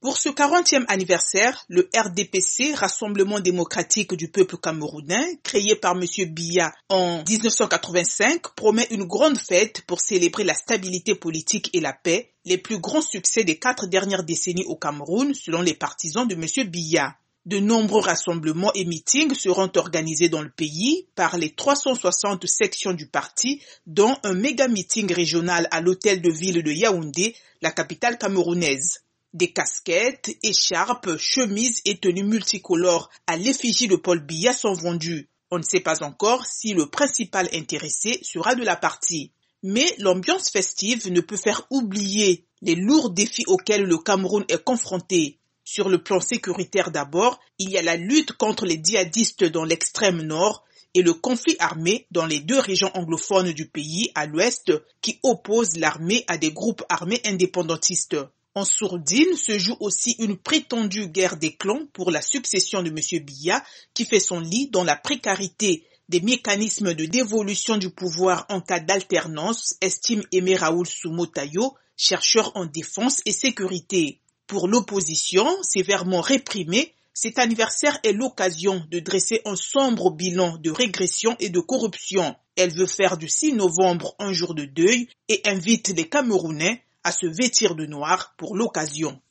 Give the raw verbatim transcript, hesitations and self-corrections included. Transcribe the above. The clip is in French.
Pour ce quarantième anniversaire, le R D P C, Rassemblement démocratique du peuple camerounais, créé par M. Biya en dix-neuf cent quatre-vingt-cinq, promet une grande fête pour célébrer la stabilité politique et la paix, les plus grands succès des quatre dernières décennies au Cameroun, selon les partisans de M. Biya. De nombreux rassemblements et meetings seront organisés dans le pays par les trois cent soixante sections du parti, dont un méga-meeting régional à l'hôtel de ville de Yaoundé, la capitale camerounaise. Des casquettes, écharpes, chemises et tenues multicolores à l'effigie de Paul Biya sont vendues. On ne sait pas encore si le principal intéressé sera de la partie. Mais l'ambiance festive ne peut faire oublier les lourds défis auxquels le Cameroun est confronté. Sur le plan sécuritaire d'abord, il y a la lutte contre les djihadistes dans l'extrême nord et le conflit armé dans les deux régions anglophones du pays à l'ouest qui opposent l'armée à des groupes armés indépendantistes. En sourdine se joue aussi une prétendue guerre des clans pour la succession de M. Biya qui fait son lit dans la précarité des mécanismes de dévolution du pouvoir en cas d'alternance, estime Aimé Raoul Soumotayo, chercheur en défense et sécurité. Pour l'opposition, sévèrement réprimée, cet anniversaire est l'occasion de dresser un sombre bilan de régression et de corruption. Elle veut faire du six novembre un jour de deuil et invite les Camerounais à se vêtir de noir pour l'occasion.